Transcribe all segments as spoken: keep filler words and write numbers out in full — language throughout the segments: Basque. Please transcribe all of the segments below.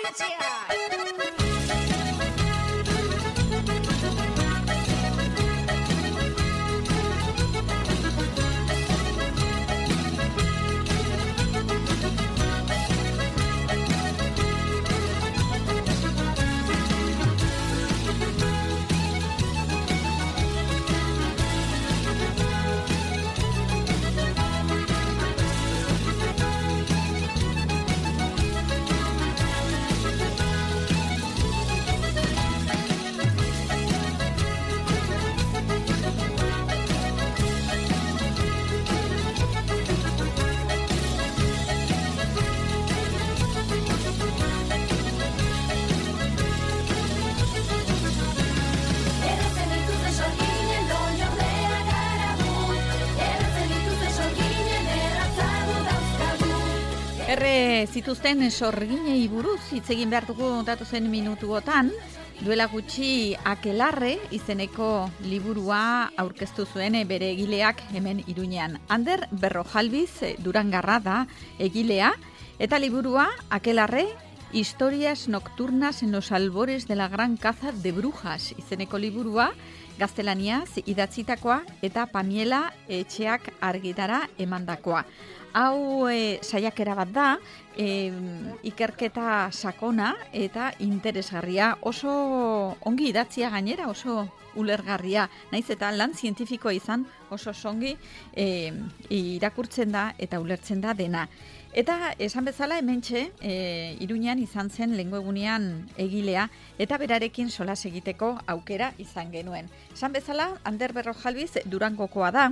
Erre zituzten sorginei buruz hitz egin behar dugu datozen minutuotan, duela gutxi Akelarre izeneko liburua aurkeztu zuen bere egileak hemen Iruñean. Ander Berrojalbiz Durangarra da egilea, eta liburua Akelarre, Historias nocturnas en los albores de la gran caza de brujas izeneko liburua, gaztelaniaz idatzitakoa eta Pamiela Etxeak argitara emandakoa. Hau e, saiakera bat da, e, ikerketa sakona eta interesgarria, oso ongi idatzia gainera, oso ulergarria, naiz eta lan zientifikoa izan oso songi e, irakurtzen da eta ulertzen da dena. Eta esan bezala hementxe, e, Iruñean izan zen lehengo egunean egilea eta berarekin solas egiteko aukera izan genuen. Esan bezala, Ander Berrojalbiz Durangokoa da,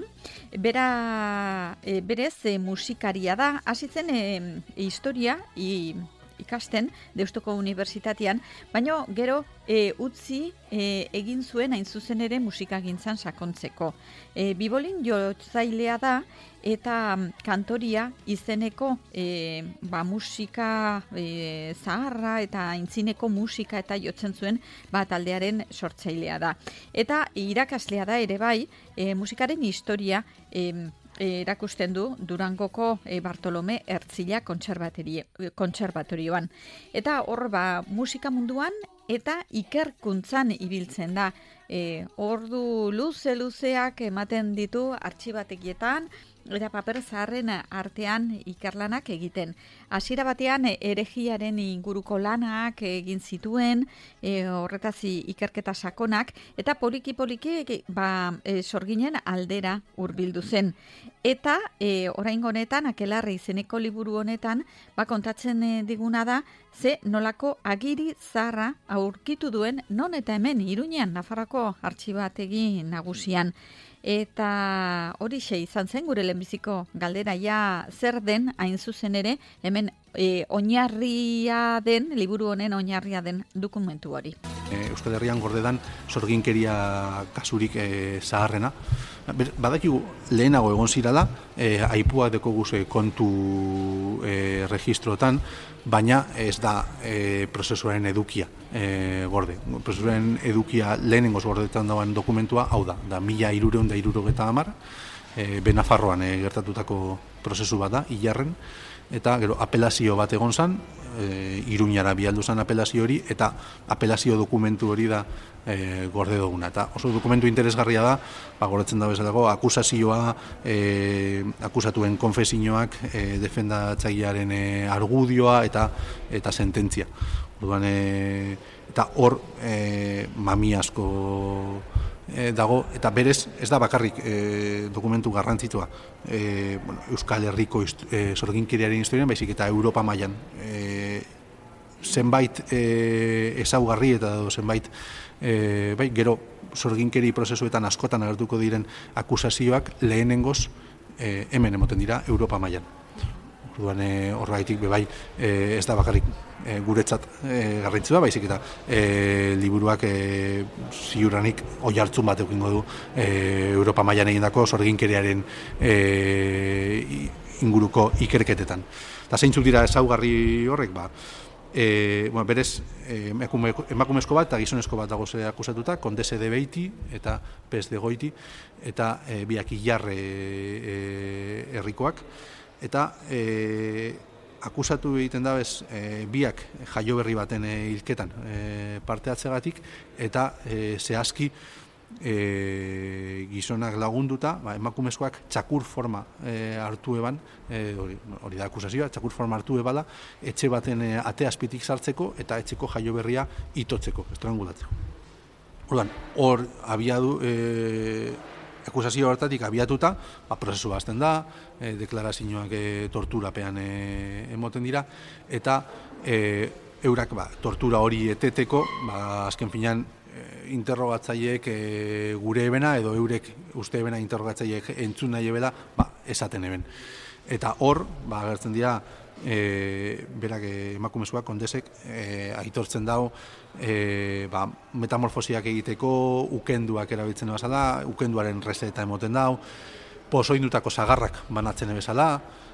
bera, e, berez e, musikaria da, hasi zen e, historia i, ikasten Deustuko Unibertsitatean, baina gero e, utzi e, egin zuen hain zuzen ere musikagintzan sakontzeko. E, Bibolin jotzailea da, eta kantoria izeneko e, ba, musika e, zaharra eta aintzineko musika eta jotzen zuen ba, taldearen sortzailea da. Eta irakaslea da ere bai e, musikaren historia e, erakusten du Durangoko e, Bartolome Ertzilla kontserbatorioan. Eta hor ba, musika munduan eta ikerkuntzan ibiltzen da. E, ordu luze-luzeak ematen ditu artxibategietan, eta paper zaharren artean ikerlanak egiten. Hasiera batean eregiaren inguruko lanak egin zituen, e, horretaz ikerketa sakonak, eta poliki-poliki ba, e, sorginen aldera hurbildu zen. Eta e, oraingo honetan, Akelarre izeneko liburu honetan, ba, kontatzen e, diguna da, ze nolako agiri zaharra aurkitu duen, non eta hemen Iruñean, Nafarroako artxibategi nagusian. Eta horixe izan zen gure lehenbiziko galdera, ja zer den hain zuzen ere hemen e, oinarria den, liburu honen oinarria den dokumentu hori. E, Euskal Herrian gordedan sorginkeria kasurik e, zaharrena. Badakigu lehenago egon zirala, e, aipuak dekoguz kontu e, registroetan, baina ez da e, prozesuaren edukia e, gorde. Prozesuaren edukia lehenengoz gordetan dagoen dokumentua, hau da, da mila hirureun da hirurogeta hamar, e, Benafarroan e, gertatutako prozesu bat da, Ilarren, eta gero apelazio bat egon zan, e, Iruñara bialdu zan apelazio hori, eta apelazio dokumentu hori da e, gorde duguna. Eta oso dokumentu interesgarria da, ba, gordetzen da bezalako, akusazioa, e, akusatuen konfesioak, e, defendatzailearen e, argudioa eta eta sententzia. Orduan, e, eta hor e, mami asko e, dago, eta berez ez da bakarrik e, dokumentu garrantzitua e, bueno, Euskal Herriko e, sorginkeriaren historian, baizik eta Europa mailan e, zenbait e, ezaugarri eta zenbait e, bai, gero sorginkeri prozesuetan askotan agertuko diren akusazioak lehenengoz e, hemen emoten dira Europa mailan. Orduan horregaitik e, bebai e, ez da bakarrik e, guretzat e, garrantzitsua, baizik eta e, liburuak e, ziuranik oihartzun bat egingo du e, Europa mailan egindako sorginkeriaren e, inguruko ikerketetan. Eta zeintzuk dira ezaugarri horrek, ba, e, bueno, berez e, emakumezko bat eta gizonezko bat dago ze akusatuta, Kondese de Beiti eta Pez de Goiti, eta e, biak Ilarre e, herrikoak. Eta e, akusatu egiten da bez, e, biak jaio berri baten e, hilketan e, parte hartzegatik, eta e, zehazki e, gizonak lagunduta, ba, emakumezkoak txakur forma e, hartu eban, e, hori, hori da akusazioa, txakur forma hartu ebala, etxe baten e, ate azpitik sartzeko eta etxeko jaio berria itotzeko, estrangulatzeko. Orduan, hor abiadu, e, akusazio hortatik abiatuta, ba, prozesu bazten da, e, deklarazioak e, torturapean e, emoten dira, eta e, eurak ba, tortura hori eteteko, ba, azken finean, interrogatzaileek e, gure ebena edo eurek uste ebena interrogatzaileek entzun nahi ebela, ba, esaten eben. Eta hor, ba, agertzen dira, e, berak emakumezkoak kondesek e, aitortzen dago e, ba, metamorfosiak egiteko ukenduak erabiltzen bezala, ukenduaren reseta emoten dago, pozoindutako sagarrak banatzen bezala,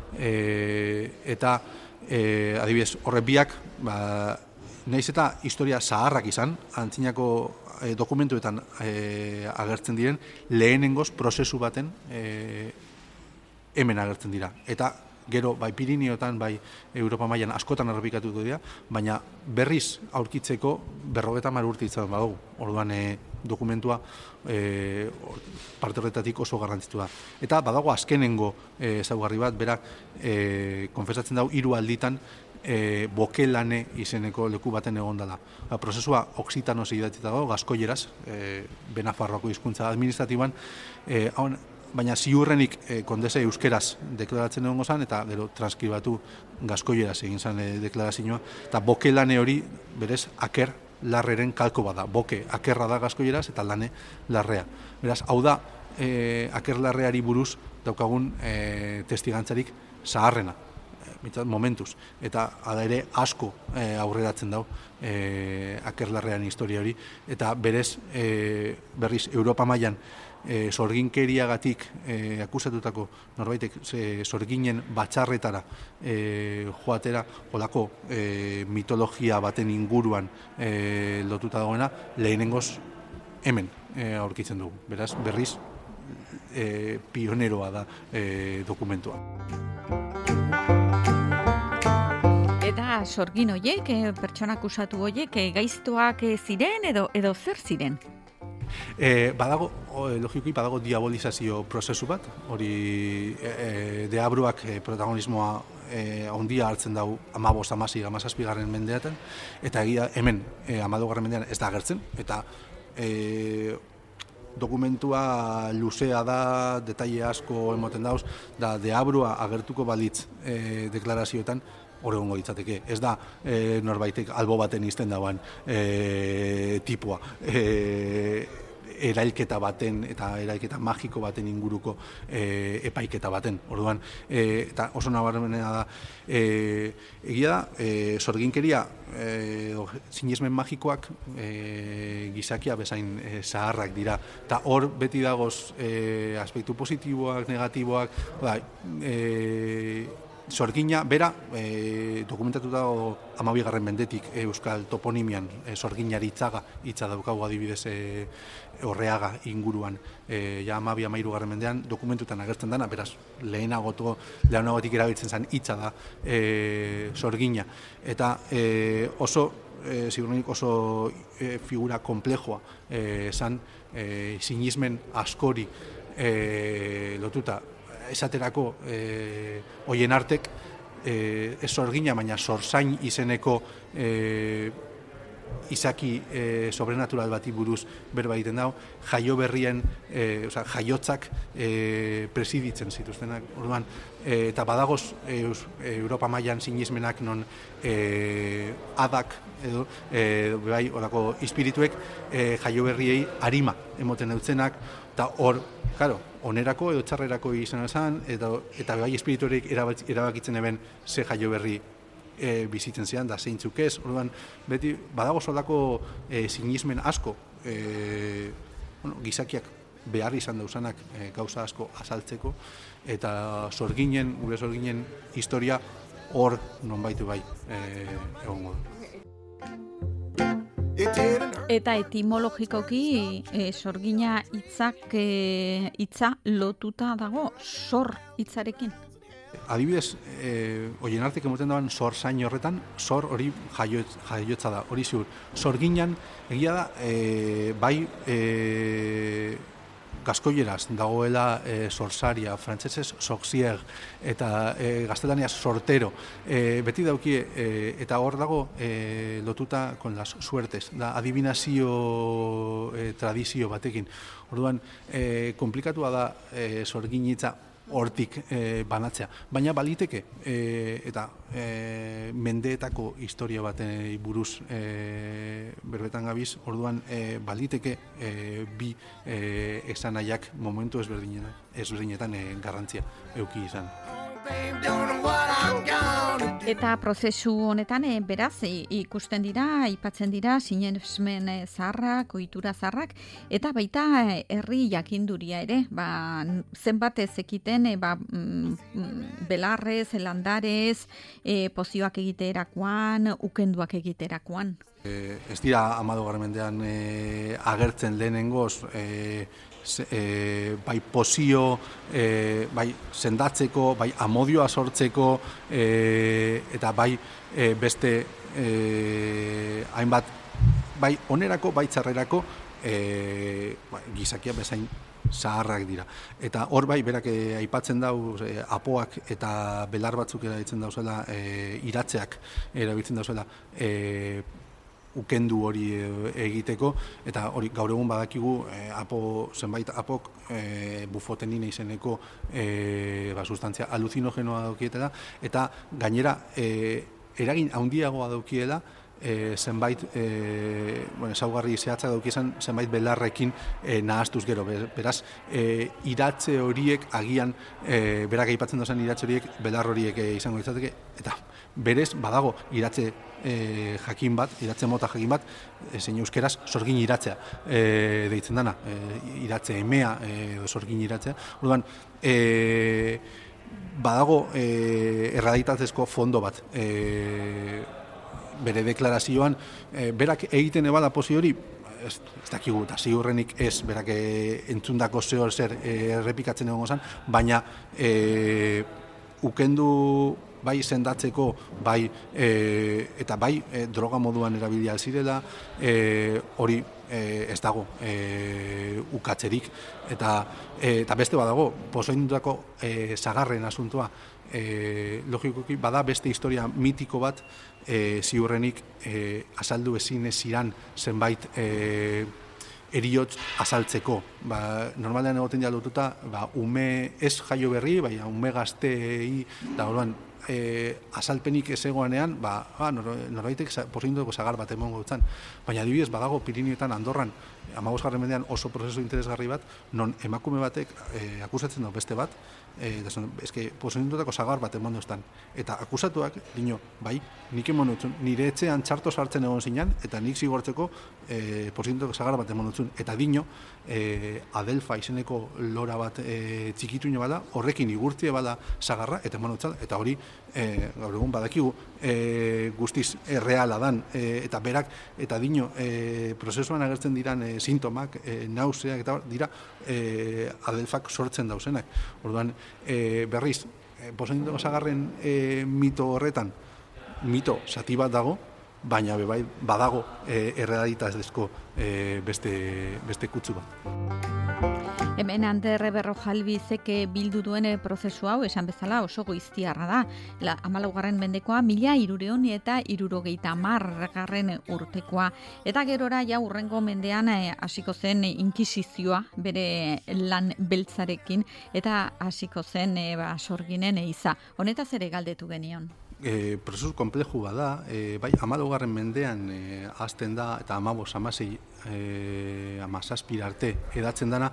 e, eta e, adibidez horre biak, ba, nahiz eta historia zaharrak izan, antzinako e, dokumentuetan e, agertzen diren, lehenengoz prozesu baten e, hemen agertzen dira. Eta gero, bai Pirinioetan, bai Europa mailan askotan errepikatu dira, baina berriz aurkitzeko berrogeta hamar urte izan badugu. Orduan e, dokumentua e, parte horretatik oso garrantzitu da. Eta badago azkenengo ezaugarri bat, berak e, konfesatzen dago hiru alditan E, bokelane izeneko leku baten egon dela. Ba, prozesua oksitanoz idatzita dago, gaskoieraz, e, Benafarroako hizkuntza administratiban, e, haun, baina ziurrenik e, kondese euskeraz deklaratzen egongo zen, eta gero transkribatu gaskoieraz egin zen e, deklarazioa, eta bokelane hori berez aker larreren kalko bada. Boke akerra da gaskoieraz eta lane larrea. Beraz, hau da e, aker larreari buruz daukagun e, testigantzarik zaharrena. Momentuz, eta ala ere asko e, aurreratzen dau e, akerlarrean historia hori, eta berez e, berriz Europa mailan e, sorginkeriagatik e, akusatutako norbaitek e, sorginen batzarretara e, joatera holako e, mitologia baten inguruan e, lotuta dagoena lehenengoz hemen e, aurkitzen dugu. Beraz, berriz e, pioneroa da e, dokumentua. Eta sorgin horiek, pertsona akusatu horiek, gaiztoak ziren edo edo zer ziren? E, badago, logikoki badago diabolizazio prozesu bat, hori e, deabruak e, protagonismoa e, ondia hartzen dau amabost, amasei, amazazpigarren mendeatan, eta egia hemen e, amadogarren mendean ez da agertzen, eta e, dokumentua luzea da, detaile asko emoten dauz, da deabrua agertuko balitz e, deklarazioetan, hori egongo ditzateke. Ez da e, norbaitek albo baten izten dagoen e, tipua. E, erailketa baten eta erailketa magiko baten inguruko e, epaiketa baten. Orduan, e, eta oso nabarmenena da, e, egia da, e, sorginkeria, e, sinesmen magikoak e, gizakia bezain e, zaharrak dira. Eta hor beti dagoz e, aspektu positiboak, negatiboak, da, e, sorgina, bera, e, dokumentatuta hamabigarren mendetik e, euskal toponimian e, sorginari itzaga, itza daukagu adibidez e, horreaga inguruan, e, ja hamabi hamairugarren mendean dokumentutan agertzen dana, beraz, lehenagoto, lehenagotik erabiltzen zen itza da e, sorgina. Eta e, oso, e, ziurrenik oso e, figura komplejoa e, zan, e, sinismen askori e, lotuta, esaterako eh, hoien artek eh, ez sorgina, baina sorzain izeneko eh, izaki eh, sobrenatural bati buruz berba egiten dago, jaio berrien, eh, oza, jaiotzak eh, presiditzen zituztenak. Orduan, eh, eta badagoz eh, Europa mailan sinismenak non eh, adak edo eh, bai horako espirituek eh, jaio berriei arima emoten eutzenak, eta hor, claro, onerako edo txarrerako izan esan, eta, eta bai espiriturik erabakitzen eben ze jaio berri e, bizitzen zian, da zeintzuk ez. Orduan, beti, badago solako e, sinismen asko, e, bueno, gizakiak behar izan dauzanak e, gauza asko azaltzeko, eta sorginen, gure sorginen historia hor nonbaitu bai e, egongo da. Eta etimologikoki e, sorgina hitzak e, hitza lotuta dago sor hitzarekin. adibidez, e, oien artek emoten dagoen zor zain horretan, zor hori jaiotza da, hori ziur. Zorginan, egia da, e, bai e, gaskoieraz dagoela e, zorzaria, frantsesez sorcier, eta e, gaztelaniaz sortero, e, beti daukie, e, eta hor dago e, lotuta con las suertes, da adivinazio e, tradizio batekin. Orduan, e, komplikatua da e, zorginitza hortik e, banatzea. Baina baliteke, e, eta e, mendeetako historia baten buruz e, berbetan gabiz, orduan e, baliteke e, bi e, esanaiak momentu ezberdinetan, ezberdinetan e, garrantzia euki izan. Eta prozesu honetan, e, beraz, e, ikusten dira, aipatzen dira, sinesmen zaharrak, ohitura zaharrak, eta baita e, herri jakinduria ere, ba, zenbat ez ekiten, e, ba, mm, belarrez, landarez, e, pozioak egiterakoan, ukenduak egiterakoan. E, ez dira hamadogarren mendean e, agertzen lehenengoz, e, E, bai pozio, e, bai sendatzeko, bai amodioa sortzeko, e, eta bai e, beste e, hainbat, bai onerako, bai txarrerako, e, bai, gizakia bezain zaharrak dira. Eta hor bai, berak e, aipatzen dau, e, apoak eta belar batzuk erabiltzen dauzela, e, iratzeak erabiltzen dauzela, e, ukendu hori egiteko, eta hori gaur egun badakigu eh, apo, zenbait apok eh, bufotenina izeneko eh, ba, sustantzia aluzinogenoa daukietela, eta gainera eh, eragin handiagoa daukiela E, zenbait e, bueno, ezaugarri zehatza daukizan zenbait belarrekin e, nahastuz gero. Beraz, e, iratze horiek agian, e, berak aipatzen dozen iratze horiek belar horiek e, izango ditzateke, eta berez badago iratze e, jakin bat, iratze mota jakin bat, e, zein euskeraz sorgin iratzea e, deitzen dana, e, iratze emea edo sorgin iratzea. Orduan, e, badago e, erraditatezko fondo bat, e, bere deklarazioan, e, berak egiten ebala posi hori, ez, ez dakigu, eta ziurrenik ez, berak e, entzundako zehor zer e, errepikatzen egongo zen, baina e, ukendu bai sendatzeko, bai e, eta bai e, droga moduan erabilia zirela, e, hori e, ez dago e, ukatzerik, eta, e, eta beste badago, pozoindutako e, zagarren asuntoa, e, logikoki bada beste historia mitiko bat, e, ziurrenik e, azaldu ezin ez ziran zenbait e, eriotz azaltzeko. Ba, normalean egoten jalotuta, ba, ume ez jaio berri, baina ume gaztei, da orduan, e, azalpenik ez egoanean, ba, ba, norbaitek pozoindutako zagar bat emongo dutzen. Baina adibidez, badago Pirinioetan, Andorran, hamabosgarren mendean oso prozesu interesgarri bat, non emakume batek e, akusatzen du beste bat, e, eske pozoindutako zagar bat emongo dutzen. Eta akusatuak, dino, bai, nik emongo dutzen, nire etxean txarto sartzen egon zinan, eta nik zigortzeko e, pozoindutako zagar bat emongo dutzen. Eta dino, e, Adelfa izeneko lora bat e, txikituino bada, horrekin igurtzie bada zagarra, eta emongo dutzen, eta hori, e, gaur egun badakigu, e, guztiz erreala dan, e, eta berak, eta dino, e, prozesuan agertzen diran e, sintomak, e, nauseak, eta dira, e, Adelfak sortzen dauzenak. Orduan, e, berriz, e, pozoindutako zagarren e, mito horretan, mito zati bat dago, baina bebai badago e, errealitatezko e, beste, beste kutsu bat. Hemen Ander Berrojalbizek bildu duen prozesu hau, esan bezala oso goiztiarra da. La, hamalaugarren mendekoa, mila hirureun eta hirurogeita hamargarren urtekoa. Eta gerora ja urrengo mendean hasiko eh, zen inkisizioa bere lan beltzarekin, eta hasiko zen eh, ba, sorginen eiza. Honetaz ere galdetu genion. E, prozesu kompleju bada, e, bai hamalaugarren mendean e, hasten da, eta hamabos, hamasei, e, hamazazpira arte edatzen dana,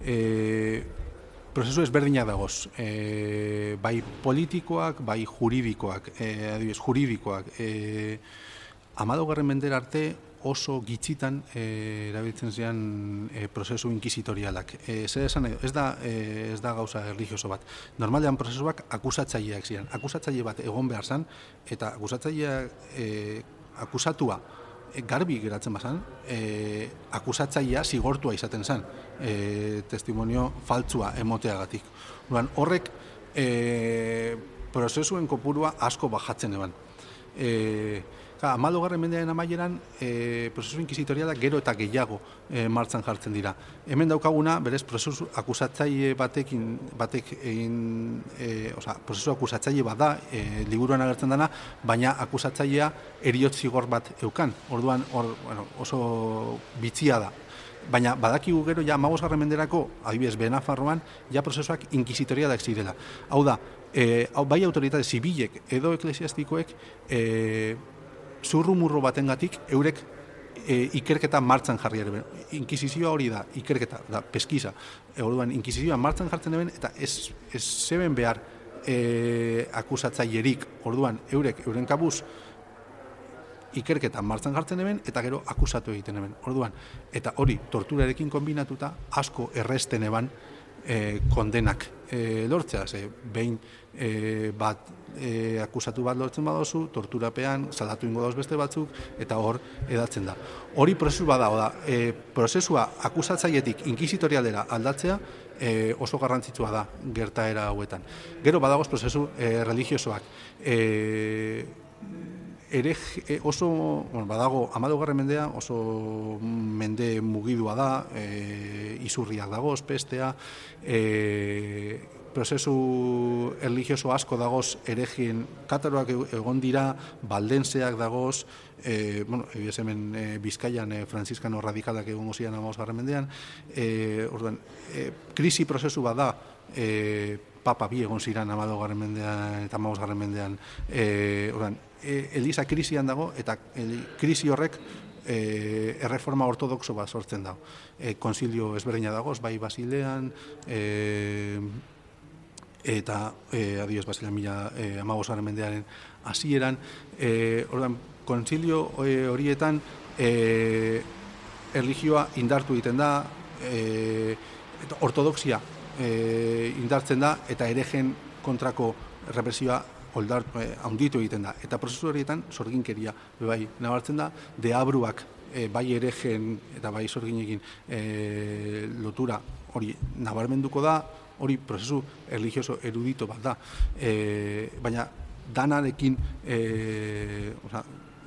e, prozesu ezberdinak dagoz, e, bai politikoak, bai juridikoak, e, adibidez, juridikoak, e, hamalaugarren mendera arte oso gitxitan e, erabiltzen zian e, prozesu inquisitorialak. E, zer esan, ez da, e, ez da gauza erlijioso bat. Normalean prozesuak akusatzaileak ziren. Akusatzaile bat egon behar zen, eta akusatzailea e, akusatua e, garbi geratzen bazan, e, akusatzailea zigortua izaten zen, e, testimonio faltsua emoteagatik. Horrek, e, prozesuen kopurua asko bajatzen eban. E, Hamalugarren mendearen amaieran e, prozesu inquisitorialak gero eta gehiago e, martxan jartzen dira. Hemen daukaguna, berez, prozesu akusatzaile batekin, batek egin, e, oza, prozesu akusatzaile bat da, e, liburuan agertzen dana, baina akusatzailea heriotz zigor bat eukan. Orduan, or, bueno, oso bitzia da. Baina badakigu gero, ja, hamabosgarren menderako, adibidez, Behe-Nafarroan, ja prozesuak inquisitorialak zirela. Hau da, e, bai autoritate zibilek edo eklesiastikoek, e, zurrumurro batengatik eurek e, ikerketa martxan jarri ere. Inkisizioa hori da, ikerketa, da, peskiza. E, orduan, inkisizioa martxan jartzen eben, eta ez, ez zeben behar e, akusatzailerik. Orduan, eurek, euren kabuz, ikerketa martxan jartzen eben, eta gero akusatu egiten eben. Orduan, eta hori, torturarekin kombinatuta, asko erresten eban e, kondenak e, lortzea. Ze, behin e, bat e, akusatu bat lortzen badozu, torturapean, salatu ingo dauz beste batzuk, eta hor edatzen da. Hori prozesu bada, da, e, prozesua akusatzailetik inkisitorialera aldatzea, e, oso garrantzitsua da gertaera hauetan. Gero badagoz prozesu e, religiosoak. E, ere oso, bueno, badago, hamalugarren mendea oso mende mugidua da, e, izurriak dagoz, pestea, e, prozesu religioso asko dagoz eregien kataroak egon dira, baldenseak dagoz, e, bueno, ebiz hemen e, Bizkaian e, franziskano radikalak egongo ziren hamabosgarren mendean, e, orduan, e, krisi prozesu bat da, e, papa bi egon ziren hamalugarren mendean eta hamabosgarren mendean, e, orduan, e, Eliza krisian dago, eta el, krisi horrek e, erreforma ortodoxo bat sortzen dago. E, konzilio ezberdina dagoz, bai Basilean, e, eta e, adioz Basilean mila e, hamabosgarren mendearen hasieran, e, orduan, konzilio horietan e, erlijioa indartu egiten da, e, ortodoxia e, indartzen da, eta eregen kontrako represioa oldar, eh, handitu egiten da. Eta prozesu horietan sorginkeria bai nabartzen da, deabruak e, bai eregen eta bai sorginekin e, lotura hori nabarmenduko da, hori prozesu religioso erudito bat da. E, baina danarekin e, oza,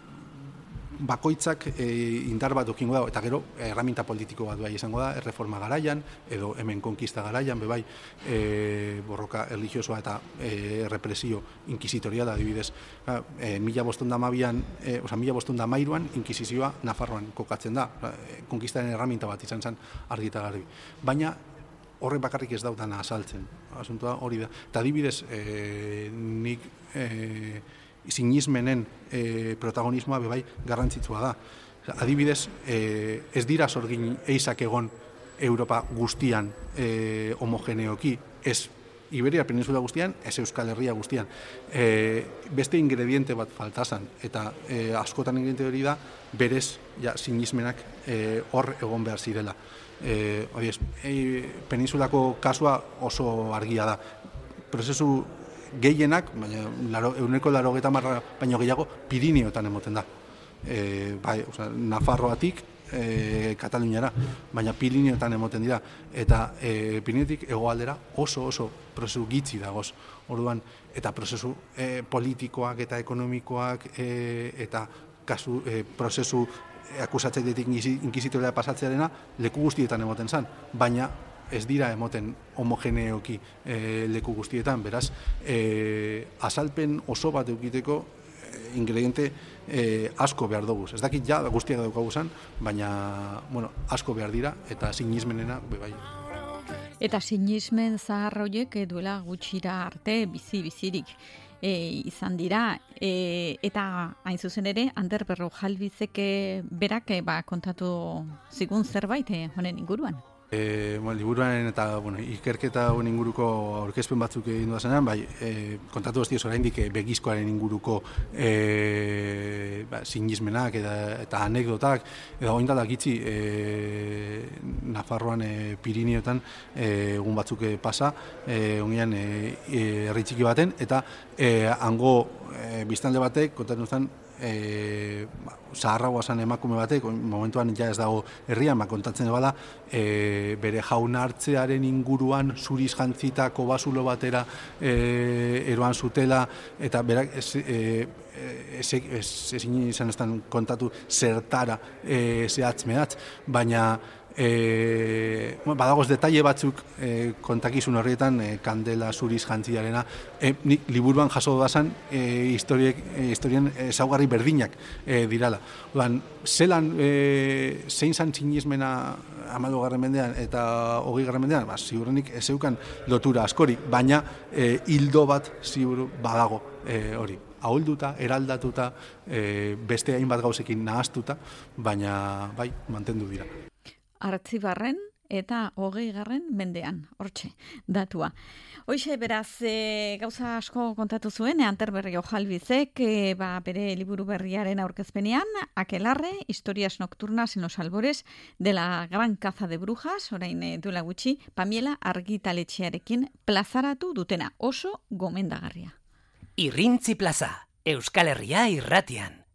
bakoitzak e, indar bat okingo da, eta gero erraminta politiko bat bai izango da, erreforma garaian, edo hemen konkista garaian, bebai e, borroka religiosoa eta e, represio inkisitoriala adibidez. E, mila bostunda mabian, e, oza, mila bostunda mairuan, inkisizioa Nafarroan kokatzen da, e, konkistaren erraminta bat izan zen argi eta garbi. Baina horrek bakarrik ez dautana asaltzen, asuntua hori da. Eta adibidez, e, nik e, sinismenen e, protagonismoa bebai garrantzitsua da. Adibidez, e, ez dira sorgin eizak egon Europa guztian e, homogeneoki, ez Iberia Peninsula guztian, ez Euskal Herria guztian. E, beste ingrediente bat faltazan, eta e, askotan ingrediente hori da, berez ja, sinismenak e, hor egon behar zirela. E, odiez, e, Peninsulako kasua oso argia da. Prozesu gehienak, baina laro, euneko laro geta marra baino gehiago, Pirineotan emoten da. E, bai, oza, Nafarroatik, e, Kataluniara, baina Pirineotan emoten dira. Eta e, Pirineotik hegoaldera oso oso prozesu gitzi dagoz. Orduan, eta prozesu e, politikoak eta ekonomikoak e, eta kasu, e, prozesu akusatzailetik inkisitorea pasatzearena leku guztietan emoten zen, baina ez dira emoten homogeneoki e, leku guztietan, beraz, e, azalpen oso bat eukiteko e, ingrediente e, asko behar dugu. Ez dakit ja guztiak daukagu zen, baina bueno, asko behar dira, eta sinismenena bebai. Eta sinismen zahar horiek duela gutxira arte bizi-bizirik e, izan dira, e, eta hain zuzen ere, Ander Berrojalbizek berak e, ba, kontatu zigun zerbait e, honen inguruan. E, bueno, liburuaren eta bueno, ikerketa honen inguruko aurkezpen batzuk egin duazenan, bai, e, kontatu ez oraindik e, begizkoaren inguruko e, ba, sinismenak eta, eta anekdotak, eta oindala gitzi e, Nafarroan e, Pirineotan e, egun batzuk e, pasa, e, ongian e, e, herri txiki baten, eta e, hango e, biztanle batek kontatu zen, e, ba, zaharragoa zan emakume batek, momentuan ja ez dago herrian, ma kontatzen bada, e, bere jauna hartzearen inguruan zuriz jantzitako basulo batera e, eroan zutela, eta berak ez, e, ez, ez, ezin izan estan kontatu zertara e, zehatz mehatz, baina E, badagoz detaile batzuk e, kontakizun horrietan e, kandela zuriz jantziarena e, nik liburuan jaso dazan e, historiek, e, historien ezaugarri berdinak e, dirala. Odan, zelan e, zein zan txinismena hamalau mendean eta hogei mendean, ba, ziurrenik ez zeukan lotura askorik, baina e, hildo bat ziur badago e, hori. Ahulduta, eraldatuta, e, beste hainbat gauzekin nahaztuta, baina bai, mantendu dira. Artzibarren eta hogei garren mendean, hortxe, datua. Hoxe, beraz, e, gauza asko kontatu zuen, Anter Berri Ojalbizek, e, ba, bere liburu berriaren aurkezpenean, Akelarre, historias nocturnas en los albores de la gran caza de brujas, orain e, duela gutxi, Pamiela argitaletxearekin plazaratu dutena, oso gomendagarria. Irrintzi plaza, Euskal Herria irratian.